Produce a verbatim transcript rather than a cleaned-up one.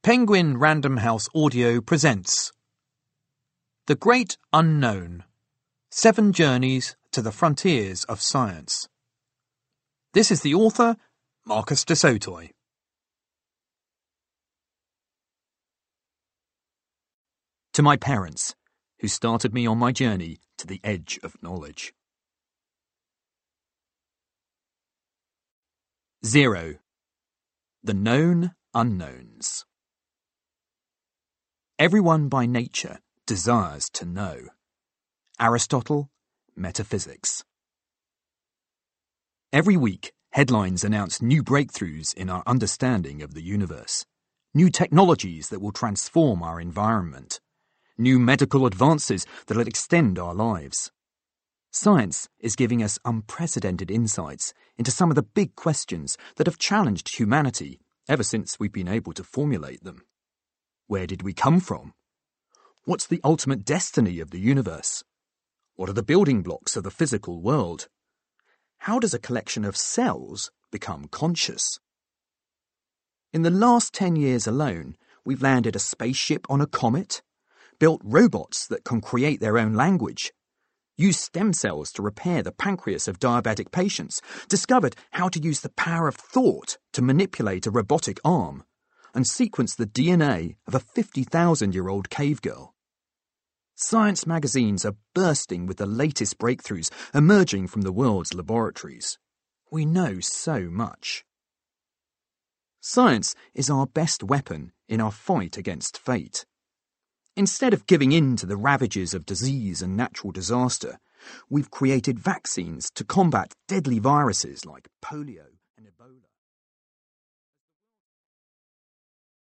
Penguin Random House Audio presents The Great Unknown, Seven Journeys to the Frontiers of Science. This is the author, Marcus du Sautoy. To my parents, who started me on my journey to the edge of knowledge. Zero. The Known Unknowns. Everyone by nature desires to know. Aristotle, Metaphysics. Every week, headlines announce new breakthroughs in our understanding of the universe, new technologies that will transform our environment, new medical advances that will extend our lives. Science is giving us unprecedented insights into some of the big questions that have challenged humanity ever since we've been able to formulate them. Where did we come from? What's the ultimate destiny of the universe? What are the building blocks of the physical world? How does a collection of cells become conscious? In the last ten years alone, we've landed a spaceship on a comet, built robots that can create their own language, used stem cells to repair the pancreas of diabetic patients, discovered how to use the power of thought to manipulate a robotic arm, and sequenced the D N A of a fifty thousand year old cave girl. Science magazines are bursting with the latest breakthroughs emerging from the world's laboratories. We know so much. Science is our best weapon in our fight against fate. Instead of giving in to the ravages of disease and natural disaster, we've created vaccines to combat deadly viruses like polio.